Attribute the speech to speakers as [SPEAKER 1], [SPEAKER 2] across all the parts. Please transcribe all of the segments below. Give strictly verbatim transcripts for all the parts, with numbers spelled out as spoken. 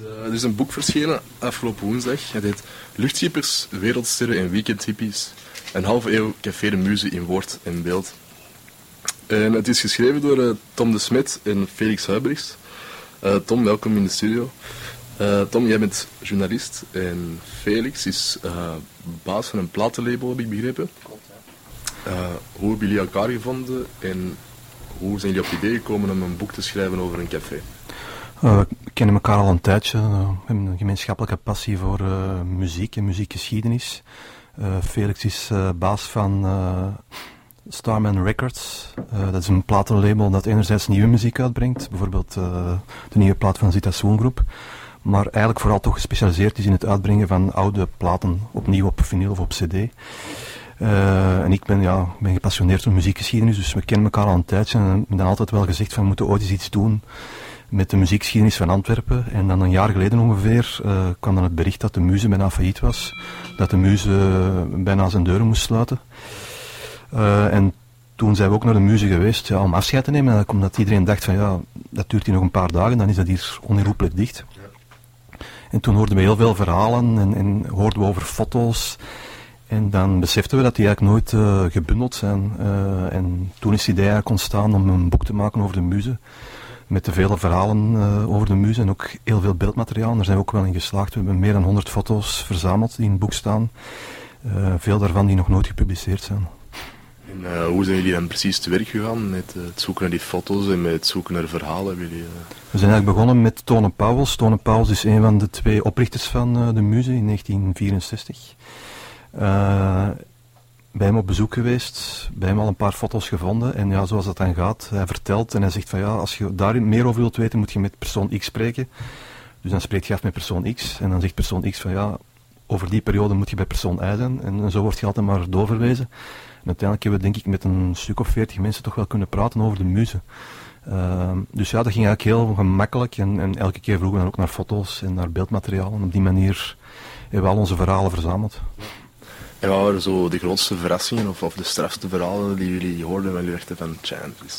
[SPEAKER 1] Uh, er is een boek verschenen afgelopen woensdag. Het heet Luchtschippers, wereldsterren en weekendhippies. Een halve eeuw Café de Muze in woord en beeld. En het is geschreven door uh, Tom de Smet en Felix Huybrechts. Uh, Tom, welkom in de studio. Uh, Tom, jij bent journalist en Felix is uh, baas van een platenlabel, heb ik begrepen.
[SPEAKER 2] Klopt, ja.
[SPEAKER 1] Uh, hoe hebben jullie elkaar gevonden en hoe zijn jullie op het idee gekomen om een boek te schrijven over een café?
[SPEAKER 3] Uh, we kennen elkaar al een tijdje. Uh, we hebben een gemeenschappelijke passie voor uh, muziek en muziekgeschiedenis. Uh, Felix is uh, baas van uh, Starman Records. Uh, dat is een platenlabel dat enerzijds nieuwe muziek uitbrengt. Bijvoorbeeld uh, de nieuwe plaat van Zita Swoongroep. Maar eigenlijk vooral toch gespecialiseerd is in het uitbrengen van oude platen opnieuw op vinyl of op cd. Uh, en ik ben, ja, ben gepassioneerd door muziekgeschiedenis, dus we kennen elkaar al een tijdje. En we hebben dan altijd wel gezegd van we moeten ooit eens iets doen met de muziekgeschiedenis van Antwerpen. En dan een jaar geleden ongeveer uh, kwam dan het bericht dat de Muze bijna failliet was. Dat de Muze uh, bijna zijn deuren moest sluiten. Uh, en toen zijn we ook naar de Muze geweest ja, om afscheid te nemen. En omdat iedereen dacht van ja, dat duurt hier nog een paar dagen, dan is dat hier onherroepelijk dicht. En toen hoorden we heel veel verhalen en, en hoorden we over foto's. En dan beseften we dat die eigenlijk nooit uh, gebundeld zijn. Uh, en toen is het idee eigenlijk ontstaan om een boek te maken over de Muze. Met de vele verhalen uh, over de Muze en ook heel veel beeldmateriaal. Daar zijn we ook wel in geslaagd. We hebben meer dan honderd foto's verzameld die in het boek staan. Uh, veel daarvan die nog nooit gepubliceerd zijn.
[SPEAKER 1] En uh, hoe zijn jullie dan precies te werk gegaan met uh, het zoeken naar die foto's en met het zoeken naar verhalen? Jullie, uh...
[SPEAKER 3] We zijn eigenlijk begonnen met Tone Pauwels. Tone Pauwels is een van de twee oprichters van uh, de Muze in negentien vierenzestig. Uh, bij hem op bezoek geweest, bij hem al een paar foto's gevonden en ja, zoals dat dan gaat, hij vertelt en hij zegt van ja, als je daar meer over wilt weten, moet je met persoon X spreken. Dus dan spreekt je af met persoon X en dan zegt persoon X van ja, over die periode moet je bij persoon Y zijn en, en zo wordt je altijd maar doorverwezen. En uiteindelijk hebben we denk ik met een stuk of veertig mensen toch wel kunnen praten over de Muze. Uh, dus ja, dat ging eigenlijk heel gemakkelijk en, en elke keer vroegen we dan ook naar foto's en naar beeldmateriaal en op die manier hebben we al onze verhalen verzameld.
[SPEAKER 1] En wat waren zo de grootste verrassingen of, of de strafste verhalen die jullie hoorden van jullie dachten van tja,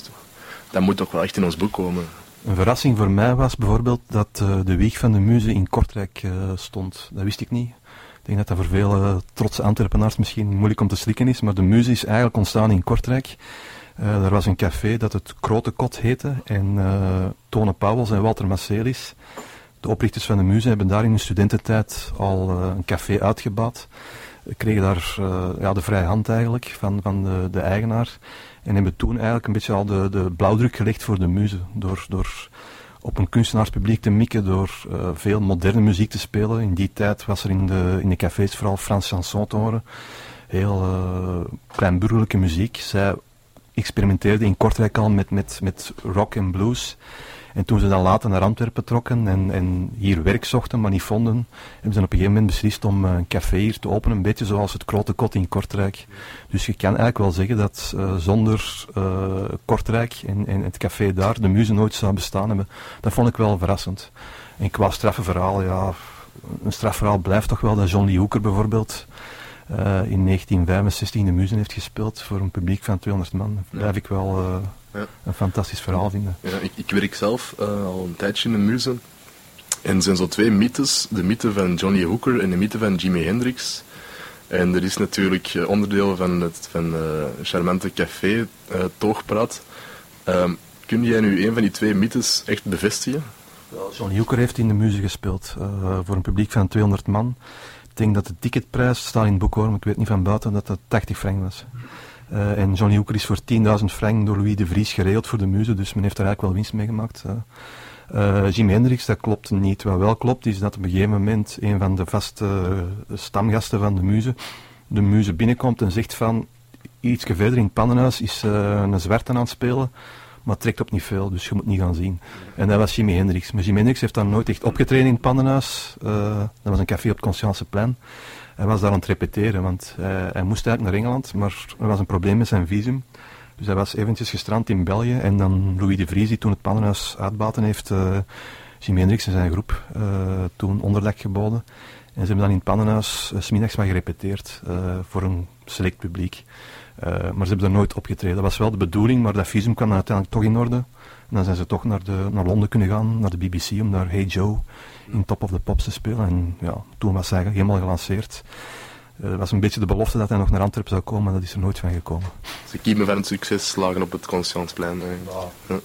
[SPEAKER 1] dat moet toch wel echt in ons boek komen?
[SPEAKER 3] Een verrassing voor mij was bijvoorbeeld dat uh, de wieg van de Muze in Kortrijk uh, stond. Dat wist ik niet. Ik denk dat dat voor veel uh, trotse Antwerpenaars misschien moeilijk om te slikken is, maar de Muze is eigenlijk ontstaan in Kortrijk. Uh, er was een café dat het Grote Kot heette en uh, Tone Pauwels en Walter Masselis, de oprichters van de Muze, hebben daar in hun studententijd al uh, een café uitgebouwd. Kregen daar uh, ja, de vrije hand eigenlijk van, van de, de eigenaar. En hebben toen eigenlijk een beetje al de, de blauwdruk gelegd voor de Muze. Door, door op een kunstenaarspubliek te mikken, door uh, veel moderne muziek te spelen. In die tijd was er in de, in de cafés vooral Frans chanson te horen. Heel uh, kleinburgerlijke muziek. Zij experimenteerden in Kortrijk al met, met, met rock en blues. En toen ze dan later naar Antwerpen trokken en, en hier werk zochten, maar niet vonden, hebben ze op een gegeven moment beslist om een café hier te openen, een beetje zoals het Grote Kot in Kortrijk. Dus je kan eigenlijk wel zeggen dat uh, zonder uh, Kortrijk en, en het café daar de Muze nooit zou bestaan hebben. Dat vond ik wel verrassend. En qua strafverhaal, ja, een strafverhaal blijft toch wel dat John Lee Hooker bijvoorbeeld uh, in negentien vijfenzestig in de Muze heeft gespeeld voor een publiek van tweehonderd man. Dat blijf ik wel... Uh, Ja. Een fantastisch verhaal vinden.
[SPEAKER 1] Ja, ik, ik werk zelf uh, al een tijdje in de Muze. En er zijn zo twee mythes. De mythe van Johnny Hooker en de mythe van Jimi Hendrix. En er is natuurlijk uh, onderdeel van het van, uh, charmante café, uh, Toogpraat. Uh, kun jij nu een van die twee mythes echt bevestigen?
[SPEAKER 3] Johnny Hooker heeft in de Muze gespeeld. Uh, voor een publiek van tweehonderd man. Ik denk dat de ticketprijs, staat in het boek hoor, maar ik weet niet van buiten, dat dat tachtig frank was. Uh, en Johnny Hooker is voor tienduizend frank door Louis de Vries geregeld voor de Muze, dus men heeft daar eigenlijk wel winst mee gemaakt. Uh, uh, Jimi Hendrix, dat klopt niet. Wat wel klopt, is dat op een gegeven moment een van de vaste uh, stamgasten van de Muze de Muze binnenkomt en zegt van, iets verder in het pannenhuis is uh, een zwarte aan het spelen, maar het trekt op niet veel, dus je moet niet gaan zien. En dat was Jimi Hendrix. Maar Jimi Hendrix heeft dan nooit echt opgetreden in het pannenhuis. Uh, dat was een café op het Conscienceplein. Hij was daar aan het repeteren, want hij, hij moest eigenlijk naar Engeland, maar er was een probleem met zijn visum. Dus hij was eventjes gestrand in België en dan Louis de Vries, die toen het pannenhuis uitbaten heeft, uh, Jimi Hendrix en zijn groep uh, toen onderdak geboden. En ze hebben dan in het pannenhuis uh, 's middags maar gerepeteerd uh, voor een select publiek. Uh, maar ze hebben er nooit opgetreden. Dat was wel de bedoeling, maar dat visum kwam dan uiteindelijk toch in orde. En dan zijn ze toch naar, de, naar Londen kunnen gaan, naar de B B C, om daar Hey Joe in Top of the Pops te spelen. En ja, toen was hij helemaal gelanceerd. Het uh, was een beetje de belofte dat hij nog naar Antwerpen zou komen, maar dat is er nooit van gekomen.
[SPEAKER 1] Ze kiemen van het succes lagen op het Conscienceplein. Ja.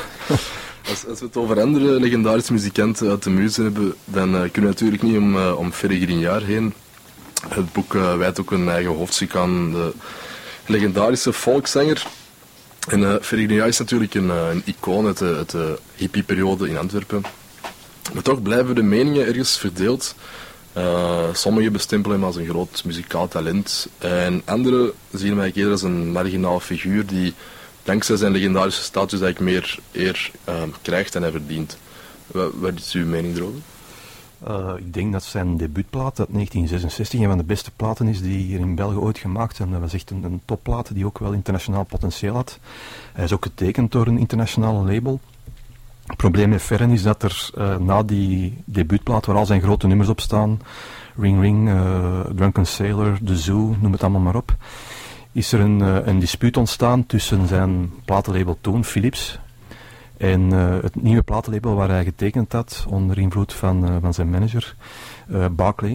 [SPEAKER 1] Als, als we het over andere legendarische muzikanten uit de muze hebben, dan uh, kunnen we natuurlijk niet om, uh, om Ferry Grignard heen. Het boek uh, wijdt ook een eigen hoofdstuk aan de legendarische volkszanger. En uh, Ferry Grignard is natuurlijk een, uh, een icoon uit de, uit de hippie-periode in Antwerpen. Maar toch blijven de meningen ergens verdeeld. Uh, sommigen bestempelen hem als een groot muzikaal talent. En anderen zien hem eigenlijk eerder als een marginaal figuur die dankzij zijn legendarische status eigenlijk meer eer uh, krijgt dan hij verdient. Wat, wat is uw mening erover?
[SPEAKER 3] Uh, ik denk dat zijn debuutplaat uit negentien zesenzestig een van de beste platen is die hier in België ooit gemaakt zijn. Dat was echt een, een topplaat die ook wel internationaal potentieel had. Hij is ook getekend door een internationale label. Het probleem met Ferren is dat er uh, na die debuutplaat, waar al zijn grote nummers op staan, Ring Ring, uh, Drunken Sailor, The Zoo, noem het allemaal maar op, is er een, uh, een dispuut ontstaan tussen zijn platenlabel toen, Philips, en uh, het nieuwe platenlabel waar hij getekend had, onder invloed van, uh, van zijn manager, uh, Barclay.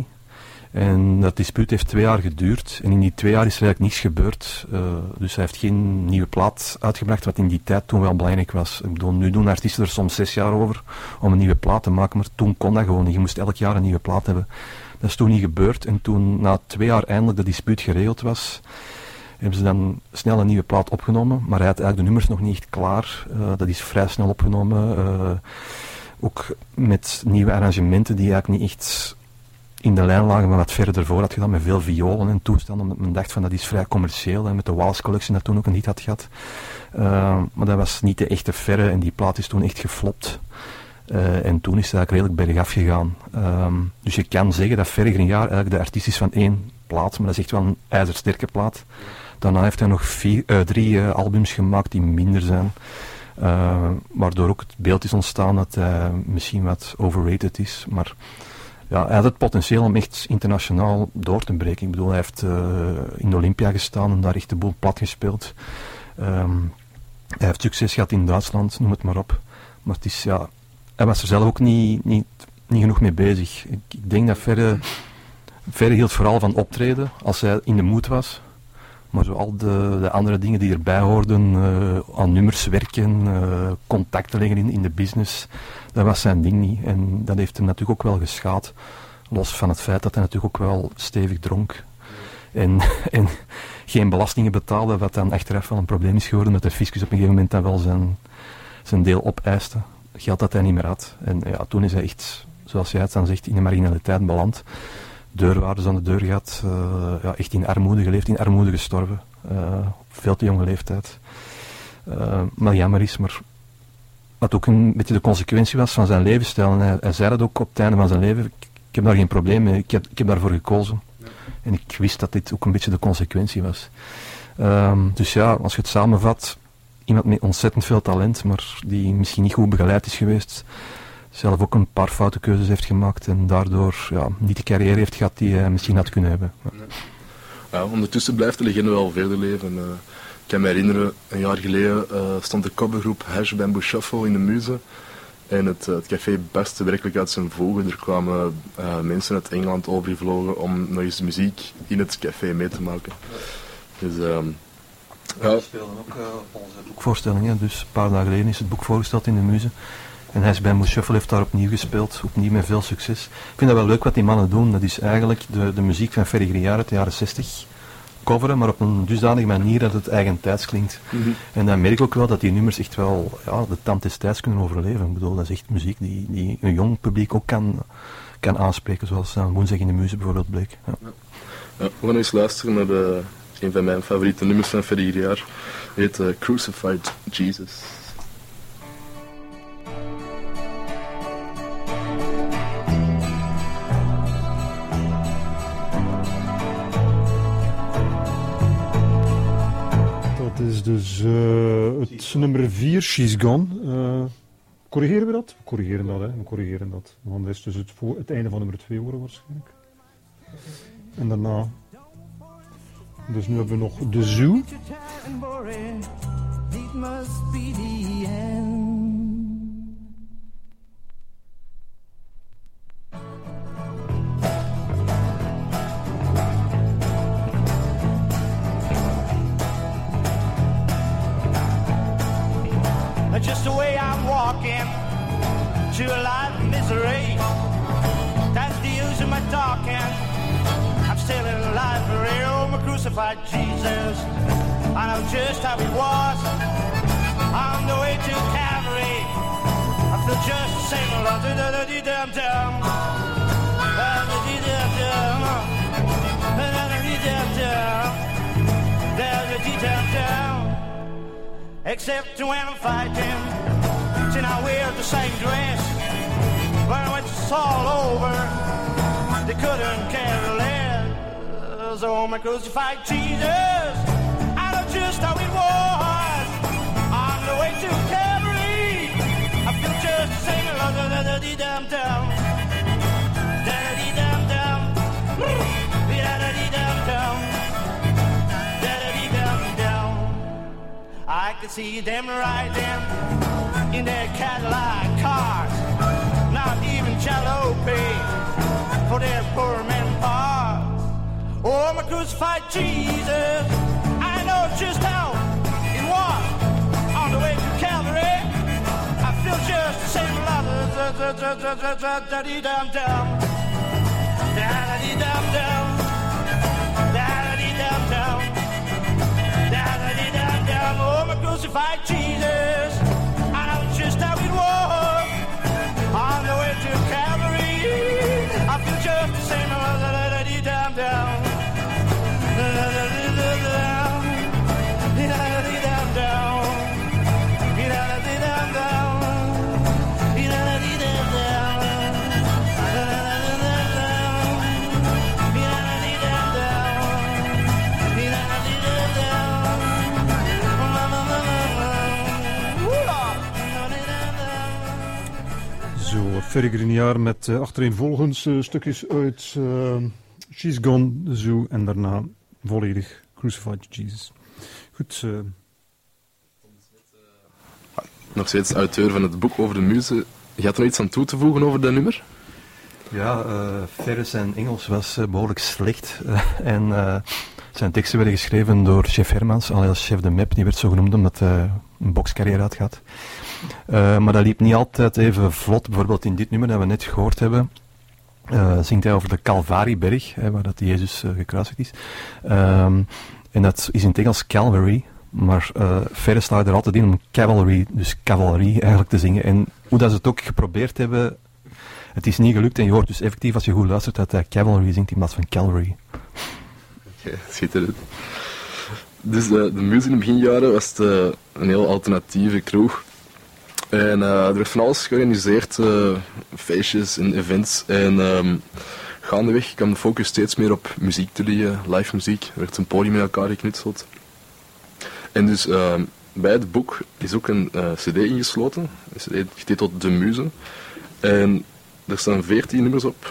[SPEAKER 3] En dat dispuut heeft twee jaar geduurd. En in die twee jaar is er eigenlijk niets gebeurd. Uh, dus hij heeft geen nieuwe plaat uitgebracht, wat in die tijd toen wel belangrijk was. Ik bedoel, nu doen artiesten er soms zes jaar over om een nieuwe plaat te maken, maar toen kon dat gewoon niet. Je moest elk jaar een nieuwe plaat hebben. Dat is toen niet gebeurd. En toen, na twee jaar eindelijk dat dispuut geregeld was, hebben ze dan snel een nieuwe plaat opgenomen. Maar hij had eigenlijk de nummers nog niet echt klaar. Uh, dat is vrij snel opgenomen. Uh, ook met nieuwe arrangementen die eigenlijk niet echt in de lijn lagen met wat verder ervoor had gedaan, met veel violen en toestanden, omdat men dacht van dat is vrij commercieel, en met de Waals Collection dat toen ook een hit had gehad. Uh, maar dat was niet de echte Ferre en die plaat is toen echt geflopt. Uh, en toen is het eigenlijk redelijk bergaf gegaan. Um, dus je kan zeggen dat Ferre Grignard eigenlijk de artiest is van één plaat, maar dat is echt wel een ijzersterke plaat. Daarna heeft hij nog vier, uh, drie uh, albums gemaakt die minder zijn. Uh, waardoor ook het beeld is ontstaan dat hij misschien wat overrated is, maar ja, hij had het potentieel om echt internationaal door te breken. Ik bedoel, hij heeft uh, in de Olympia gestaan en daar echt de boel plat gespeeld. Um, hij heeft succes gehad in Duitsland, noem het maar op. Maar het is, ja, hij was er zelf ook niet, niet, niet genoeg mee bezig. Ik, ik denk dat Ferre, Ferre hield vooral van optreden als hij in de mood was. Maar zo al de, de andere dingen die erbij hoorden, uh, aan nummers werken, uh, contacten leggen in, in de business, dat was zijn ding niet. En dat heeft hem natuurlijk ook wel geschaad. Los van het feit dat hij natuurlijk ook wel stevig dronk. En, en geen belastingen betaalde, wat dan achteraf wel een probleem is geworden, dat de fiscus op een gegeven moment dan wel zijn, zijn deel opeiste. Geld dat hij niet meer had. En ja, toen is hij echt, zoals jij het dan zegt, in de marginaliteit beland. Deurwaarders aan de deur gehad, uh, ja, echt in armoede geleefd, in armoede gestorven. Uh, op veel te jonge leeftijd. Uh, maar jammer is, maar wat ook een beetje de consequentie was van zijn levensstijl. En hij, hij zei dat ook op het einde van zijn leven, ik, ik heb daar geen probleem mee, ik heb, ik heb daarvoor gekozen. Ja. En ik wist dat dit ook een beetje de consequentie was. Um, dus ja, als je het samenvat, iemand met ontzettend veel talent, maar die misschien niet goed begeleid is geweest, zelf ook een paar foute keuzes heeft gemaakt en daardoor ja, niet de carrière heeft gehad die hij misschien had kunnen hebben. Ja.
[SPEAKER 1] Ja, ondertussen blijft de legende wel verder leven. Uh, ik kan me herinneren, een jaar geleden uh, stond de covergroep Hash Bamboo Shuffle in de Muze. En het, uh, het café barstte werkelijk uit zijn voegen. Er kwamen uh, mensen uit Engeland overgevlogen om nog eens muziek in het café mee te maken. Dus, um,
[SPEAKER 3] ja. We spelen ook uh, onze boekvoorstellingen, dus een paar dagen geleden is het boek voorgesteld in de Muze. En Hash Bamboo Shuffle heeft daar opnieuw gespeeld, opnieuw met veel succes. Ik vind dat wel leuk wat die mannen doen. Dat is eigenlijk de, de muziek van Ferry Grignard uit de jaren zestig coveren, maar op een dusdanige manier dat het eigentijds klinkt. Mm-hmm. En dan merk ik ook wel dat die nummers echt wel ja, de tand des tijds kunnen overleven. Ik bedoel, dat is echt muziek die, die een jong publiek ook kan, kan aanspreken, zoals aan woensdag in de Muze bijvoorbeeld bleek. Ja.
[SPEAKER 1] Ja. Ja, we gaan eens luisteren naar de, een van mijn favoriete nummers van Ferry Grignard. Het heet uh, Crucified Jesus.
[SPEAKER 2] Dat is dus uh, het nummer vier, She's Gone. Uh, corrigeren we dat? We corrigeren dat, hè. We corrigeren dat. Want dat is dus het, voor, het einde van nummer twee horen waarschijnlijk. En daarna... Dus nu hebben we nog The Zoo.
[SPEAKER 4] It must be the end. crucified Jesus. I know just how he was on the way to Calvary. I feel just the same. Da-da-dee-dum-dum. Da-da-dee-dum-dum. Da-da-dee-dum-dum. Da-da-dee-dum-dum. Except when I'm fighting, then I wear the same dress. But when it's all over, they couldn't care less. Oh, my crucified Jesus, I know just how it was. On the way to Calvary, I feel just the same. Da-da-dee-dum-dum. Da-da-dee-dum-dum. Da-da-dee-dum-dum. Da-da-dee-dum-dum. I could see them riding in their Cadillac cars, not even jalopy for their poor men parts. Oh, my crucified Jesus, I know just how it was on the way to Calvary. I feel just the same. Da-da-dee-dum-dum. Da-da-dee-dum-dum. Da-da-dee-dum-dum. Da-da-dee-dum-dum. Oh, my crucified Jesus, I know just how it was on the way to Calvary. I feel just the same. Da-da-dee-dum-dum. Da-da-dee-dum-dum. Da-da-dee-dum-dum. Da-da-dee-dum-dum.
[SPEAKER 2] Zo, verder een jaar met uh, achtereenvolgens uh, stukjes uit uh, She's Gone, The Zoo en daarna volledig Crucified Jesus. Goed. Uh...
[SPEAKER 1] Nog steeds auteur van het boek over de muze. Je had er nog iets aan toe te voegen over dat nummer?
[SPEAKER 3] Ja, uh, Ferris zijn Engels was uh, behoorlijk slecht. Uh, en uh, zijn teksten werden geschreven door chef Hermans, alias chef de Mep. Die werd zo genoemd omdat hij uh, een bokscarrière had gehad. Uh, maar dat liep niet altijd even vlot. Bijvoorbeeld in dit nummer dat we net gehoord hebben, uh, zingt hij over de Calvarieberg, hè, waar dat Jezus uh, gekruisigd is. Um, en dat is in het Engels Calvary. Maar uh, Ferris staat er altijd in om cavalry, dus cavalerie eigenlijk te zingen. En hoe dat ze het ook geprobeerd hebben, het is niet gelukt. En je hoort dus effectief, als je goed luistert, dat hij cavalry zingt in plaats van Calvary.
[SPEAKER 1] Oké, okay, schitterend. Dus uh, de muziek in de beginjaren was het, uh, een heel alternatieve kroeg. En uh, er werd van alles georganiseerd, uh, feestjes en events. En um, gaandeweg kwam de focus steeds meer op muziek te liggen, live muziek. Er werd een podium met elkaar geknutseld. En dus uh, bij het boek is ook een uh, cd ingesloten, een cd getiteld De Muze. En er staan veertien nummers op,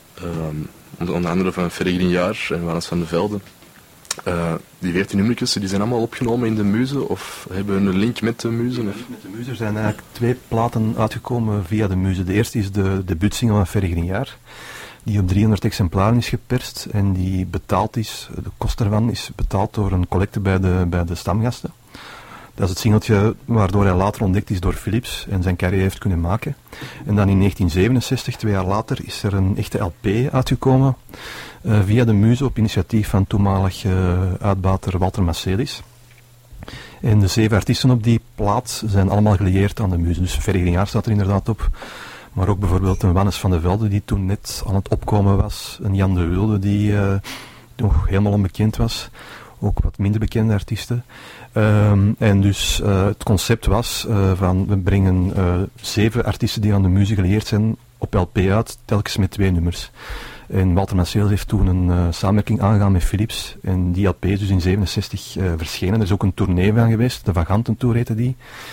[SPEAKER 1] uh, onder andere van Ferry Jaar en Wannes van de Velde. Uh, die veertien nummertjes die zijn allemaal opgenomen in De Muze, of hebben we een link met De Muze? Of?
[SPEAKER 3] Met De Muze. Er zijn eigenlijk twee platen uitgekomen via De Muze. De eerste is de debuutsingle van Ferry Jaar, die op driehonderd exemplaren is geperst en die betaald is, de kost ervan is betaald door een collecte bij de, bij de stamgasten. Dat is het singeltje waardoor hij later ontdekt is door Philips en zijn carrière heeft kunnen maken. En dan in negentien zevenenzestig, twee jaar later, is er een echte L P uitgekomen uh, via De Muze op initiatief van toenmalig uh, uitbater Walter Macelis. En de zeven artiesten op die plaat zijn allemaal gelieerd aan De Muze. Dus Ferry Jaar staat er inderdaad op. Maar ook bijvoorbeeld een Wannes van de Velde die toen net aan het opkomen was. Een Jan de Wilde die uh, nog helemaal onbekend was. Ook wat minder bekende artiesten. Um, en dus uh, het concept was uh, van we brengen uh, zeven artiesten die aan de muziek geleerd zijn op L P uit, telkens met twee nummers. En Walter Macelis heeft toen een uh, samenwerking aangegaan met Philips. En die L P is dus in zevenenzestig uh, verschenen. Er is ook een tournee van geweest, de Vagantentour heette die.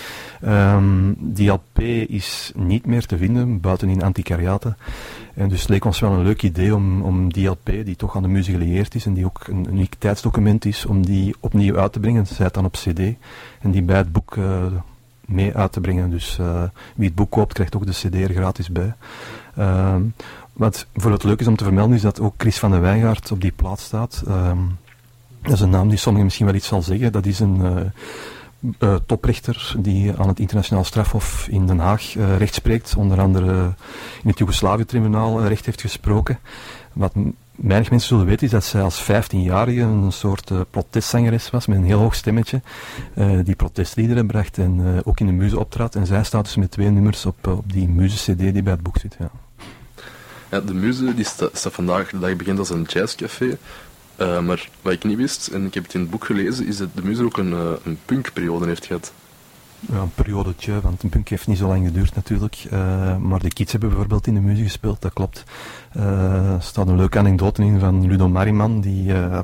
[SPEAKER 3] Um, die L P is niet meer te vinden, buiten in antiquariaten. En dus het leek ons wel een leuk idee om, om die L P, die toch aan de muziek gelieerd is en die ook een uniek tijdsdocument is, om die opnieuw uit te brengen, zij het dan op cd, en die bij het boek uh, mee uit te brengen. Dus uh, wie het boek koopt, krijgt ook de cd er gratis bij. Um, wat voor het leuk is om te vermelden, is dat ook Chris van den Wijngaard op die plaat staat. Um, dat is een naam die sommigen misschien wel iets zal zeggen. Dat is een... Uh, Uh, toprechter die aan het internationaal strafhof in Den Haag uh, recht spreekt, onder andere in het Joegoslavië-tribunaal uh, recht heeft gesproken. Wat weinig mensen zullen weten is dat zij als vijftienjarige een soort uh, protestzangeres was met een heel hoog stemmetje, uh, die protestliederen bracht en uh, ook in de muze optrad. En zij staat dus met twee nummers op, uh, op die muze-cd die bij het boek zit. Ja.
[SPEAKER 1] Ja, de muze die staat sta vandaag de dag bekend als een jazzcafé. Uh, maar wat ik niet wist, en ik heb het in het boek gelezen, is dat de muze ook een, uh, een punkperiode heeft gehad.
[SPEAKER 3] Ja, een periodetje, want een punk heeft niet zo lang geduurd natuurlijk. Uh, maar de Kids hebben bijvoorbeeld in de muziek gespeeld, dat klopt. Uh, er staat een leuke anekdote in van Ludo Mariman, die uh,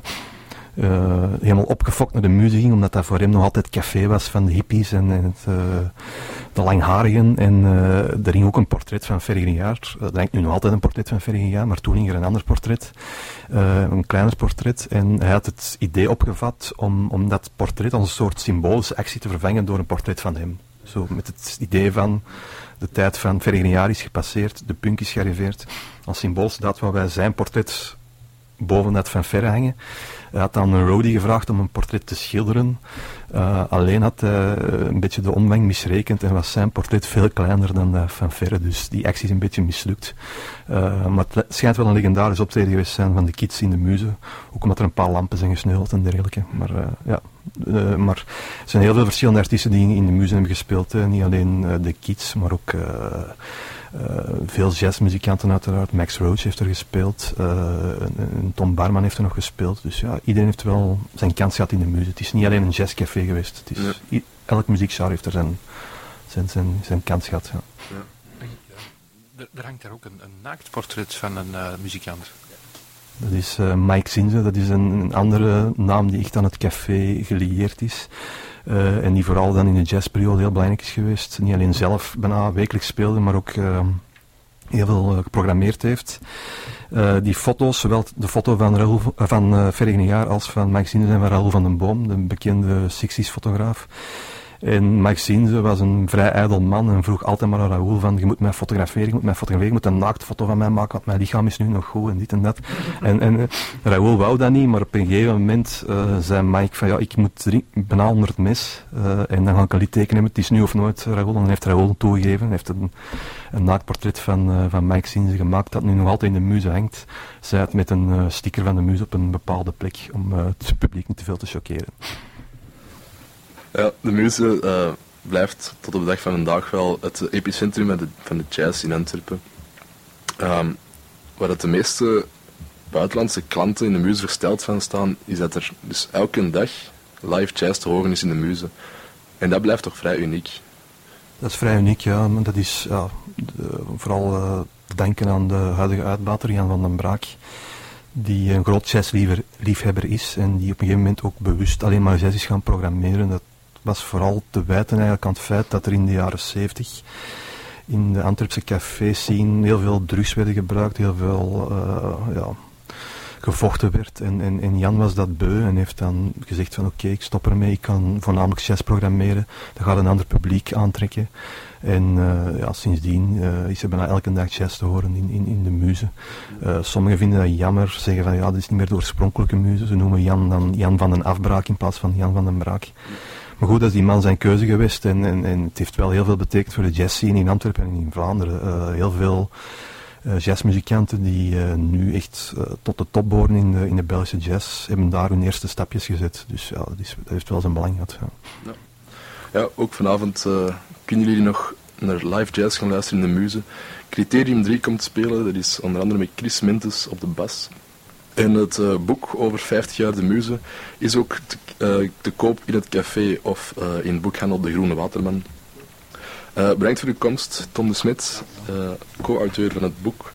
[SPEAKER 3] uh, helemaal opgefokt naar de muziek ging, omdat dat voor hem nog altijd café was van de hippies en, en het, uh, de langharigen. En uh, er hing ook een portret van Ferry Grignard. Uh, er hangt nu nog altijd een portret van Ferry Grignard, maar toen hing er een ander portret. Uh, een kleiner portret. En hij had het idee opgevat om, om dat portret als een soort symbolische actie te vervangen door een portret van hem. Zo met het idee van de tijd van Ferry Grignard is gepasseerd, de punk is gearriveerd. Als symbool staat waar wij zijn portret boven dat van Ferre hangen. Hij had dan een roadie gevraagd om een portret te schilderen. Uh, alleen had hij een beetje de omvang misrekend en was zijn portret veel kleiner dan dat van Ferre. Dus die actie is een beetje mislukt. Uh, maar het schijnt wel een legendarisch optreden geweest zijn van de Kids in de muze. Ook omdat er een paar lampen zijn gesneuveld en dergelijke. Maar uh, ja, uh, maar er zijn heel veel verschillende artiesten die in de muze hebben gespeeld. Hè. Niet alleen uh, de Kids, maar ook... Uh, Uh, veel jazzmuzikanten uiteraard. Max Roach heeft er gespeeld. Uh, en, en Tom Barman heeft er nog gespeeld. Dus ja, iedereen heeft wel zijn kans gehad in de muze. Het is niet alleen een jazzcafé geweest. Het is, ja. i- elk muziekgenre heeft er zijn, zijn, zijn, zijn kans gehad. Ja.
[SPEAKER 5] Ja. Er, er hangt daar ook een, een naaktportret van een uh, muzikant.
[SPEAKER 3] Dat is uh, Mike Zinze. Dat is een, een andere naam die echt aan het café gelieerd is. Uh, en die vooral dan in de jazzperiode heel belangrijk is geweest. Niet alleen zelf bijna wekelijks speelde, maar ook uh, heel veel uh, geprogrammeerd heeft. Uh, die foto's, zowel de foto van, Raoul, uh, van uh, Ferry Grignard als van Mike Zinze en van Raoul van den Boom, de bekende zestig's fotograaf. En Mike Zinze was een vrij ijdel man en vroeg altijd maar aan Raoul van, je moet mij fotograferen, je moet mij fotograferen, je moet een naaktfoto van mij maken, want mijn lichaam is nu nog goed en dit en dat. En, en uh, Raoul wou dat niet, maar op een gegeven moment uh, zei Mike van, ja, ik moet drie, bijna onder het mes uh, en dan ga ik een litteken hebben, het is nu of nooit, Raoul. En dan heeft Raoul toegegeven, heeft een, een naaktportret van, uh, van Mike Zinze gemaakt, dat nu nog altijd in de muze hangt. Zij het met een uh, sticker van de muze op een bepaalde plek, om uh, het publiek niet te veel te choqueren.
[SPEAKER 1] Ja, de muze uh, blijft tot op de dag van vandaag wel het epicentrum van de, van de jazz in Antwerpen. Um, waar dat de meeste buitenlandse klanten in de muze versteld van staan, is dat er dus elke dag live jazz te horen is in de muze. En dat blijft toch vrij uniek. Dat
[SPEAKER 3] is vrij uniek, ja. Maar dat is ja, de, vooral uh, te danken aan de huidige uitbater, Jan van den Braak, die een groot jazzliefhebber is en die op een gegeven moment ook bewust alleen maar jazz is gaan programmeren. Dat was vooral te wijten eigenlijk aan het feit dat er in de jaren zeventig in de Antwerpse café-scene heel veel drugs werden gebruikt, heel veel uh, ja, gevochten werd. En, en, en Jan was dat beu en heeft dan gezegd van oké, okay, ik stop ermee, ik kan voornamelijk jazz programmeren, dat gaat een ander publiek aantrekken. En uh, ja, sindsdien uh, is er bijna elke dag jazz te horen in, in, in de muze. Uh, sommigen vinden dat jammer, zeggen van ja, dit is niet meer de oorspronkelijke muze. Ze noemen Jan dan Jan van den Afbraak in plaats van Jan van den Braak. Maar goed, dat is die man zijn keuze geweest en, en, en het heeft wel heel veel betekend voor de jazzscene in Antwerpen en in Vlaanderen. Uh, heel veel uh, jazzmuzikanten die uh, nu echt uh, tot de top behoren in de, in de Belgische jazz, hebben daar hun eerste stapjes gezet. Dus ja, dat, is, dat heeft wel zijn belang gehad. Ja,
[SPEAKER 1] ja. ja ook vanavond uh, kunnen jullie nog naar live jazz gaan luisteren in de muze. Criterium drie komt spelen, dat is onder andere met Chris Mentes op de bas. En het uh, boek over vijftig jaar de muze is ook te, uh, te koop in het café of uh, in boekhandel De Groene Waterman. Uh, bedankt voor uw komst, Tom de Smet, uh, co-auteur van het boek.